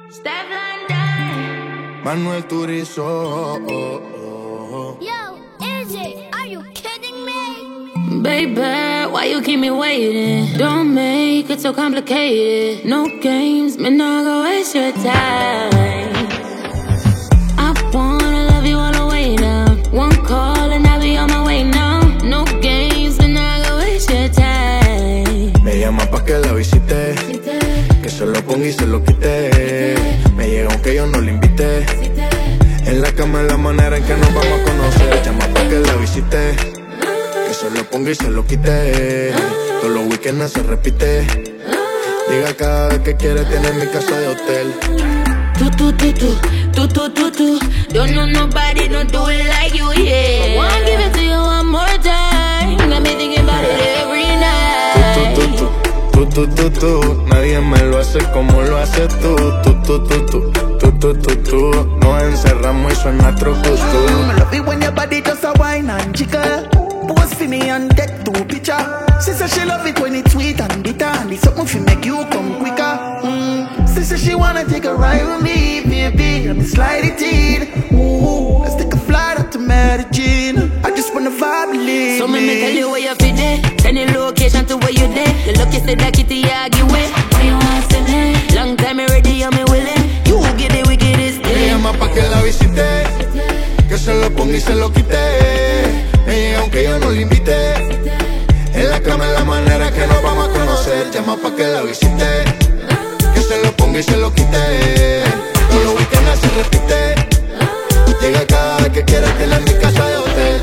Manuel Turizo. Yo, Izzy, are you kidding me? Baby, why you keep me waiting? Don't make it so complicated. No games, man, not gonna waste your time. I wanna love you all the way now. One call and I'll be on my way now. No games, man, not gonna waste your time. Me llama pa' que la visite, que se lo ponga y se lo quite. Me llega aunque yo no le invité. En la cama es la manera en que nos vamos a conocer. Llama pa' que la visite, que se lo ponga y se lo quite. Todos los weekends se repite. Diga cada vez que quiere tener mi casa de hotel. Tú. Don't know nobody, don't do it like you, yeah. I wanna give it to you one more time. Got me thinking about it every night. Tú. Nadie me lo hace como lo haces tú. Tú. Nos encerramos y suena trucus. I love it when your body just a wine and jiggle. Pose for me and take two picture. She said she love it when it's sweet and bitter, and it's something to make you come quicker. She said she wanna take a ride with me, baby. Let me slide it in. Ooh, let's take a flight out to Medellin. I just wanna vibe, believe So me tell you where you fit there. Send your location to where you there. The look you said that kitty argue with. What you want to say? Long time me ready, I'm willing. You get the wickedest Me thing. llama pa' que la visite, que se lo ponga y se lo quite. Me llega aunque yo no le invité. En la cama es la manera que nos vamos a conocer. Llama pa' que la visite, que se lo ponga y se lo quite. Todos los weekends se repite. Llega cada vez que quiere tener mi casa de hotel.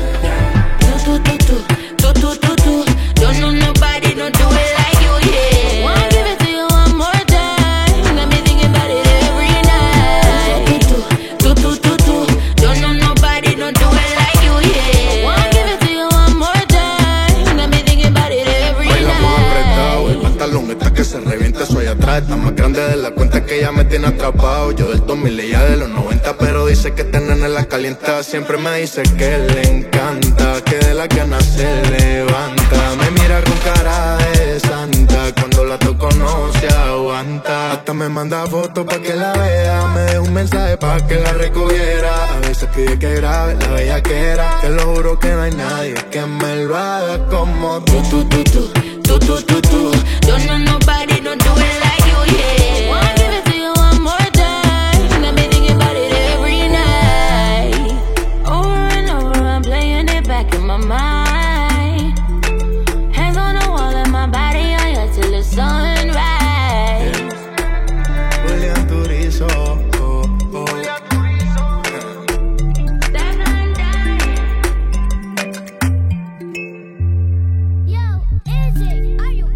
Tú. Don't know nobody, don't do it like you, yeah. Wanna give it to you one more time. Got me thinking about it every night. Tú. Don't know nobody, don't do it like you, yeah. Wanna give it to you one more time. Got me thinking about it every Bailamos apretado, night. el pantalón está que se revienta, soy atrás. Está más grande de la cuenta que ella me tiene atrapado. Yo del 2000, ella de los 90, pero dice que esta nena la calienta. Siempre me dice que le encanta, que de la ganas se levanta. Me mira con cara de santa, cuando la toco no se aguanta. Hasta me manda fotos pa' que la vea, me deja un mensaje pa' que la recogiera. A veces pide que grabe la bellaquera, te lo juro que no hay nadie que me lo haga como tú. Don't know nobody, don't do it like you, yeah. Wanna give it to you one more time. Got me thinking about it every night. Over and over, I'm playing it back in my mind. Hands on the wall and my body on you till the sunrise. Julián Turizo. Yo, Izzy, are you